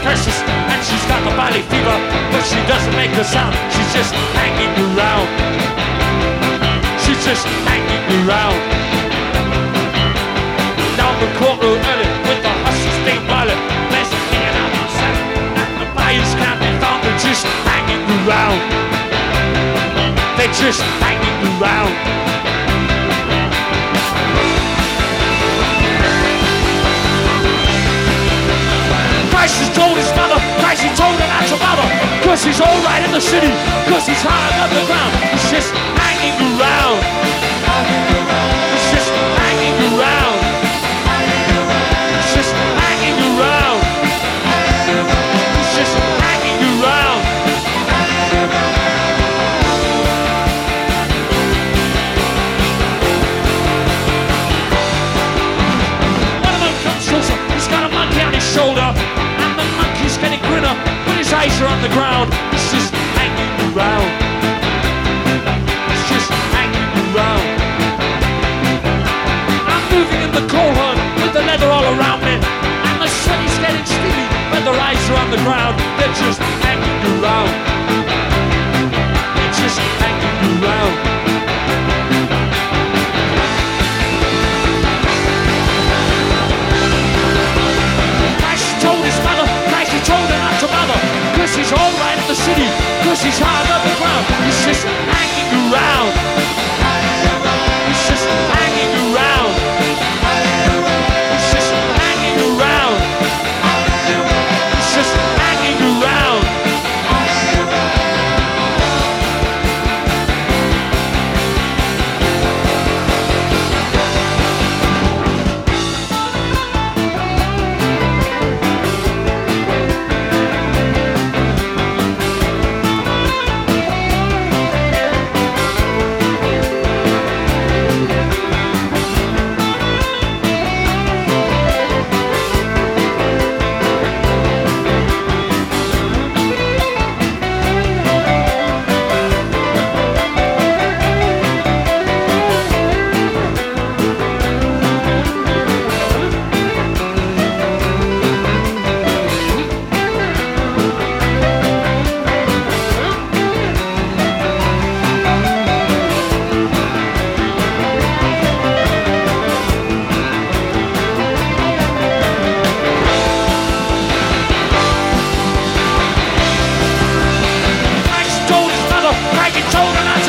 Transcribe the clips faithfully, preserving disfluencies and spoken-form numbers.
precious, and she's got the valley fever, but she doesn't make a sound. She's just hanging around. She's just hanging around. Down the courtroom early with the hustle stained violet, there's a hanging out outside, and the buyers can't be found. They're just hanging around. They're just hanging around. Christ has told his mother, Christ he told her not to bother, cause he's alright in the city, cause he's high above the ground. He's just hanging around. He's just hanging around. He's just hanging around. He's just hanging around. One of them comes closer, he's got a monkey on his shoulder, getting grinner, but his eyes are on the ground. He's just hanging around. He's just hanging around. I'm moving in the coal hunt with the leather all around me, and the sun is getting steely, but their eyes are on the ground. They're just hanging around. They're just hanging around. Told her not to bother, cause he's alright in the city, cause he's high above the ground. He's just hanging around. He's just hanging around. He's just hanging around. He's just hanging around.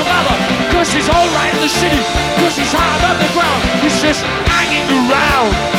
He's alright in the city, cause he's high above the ground. He's just hanging around.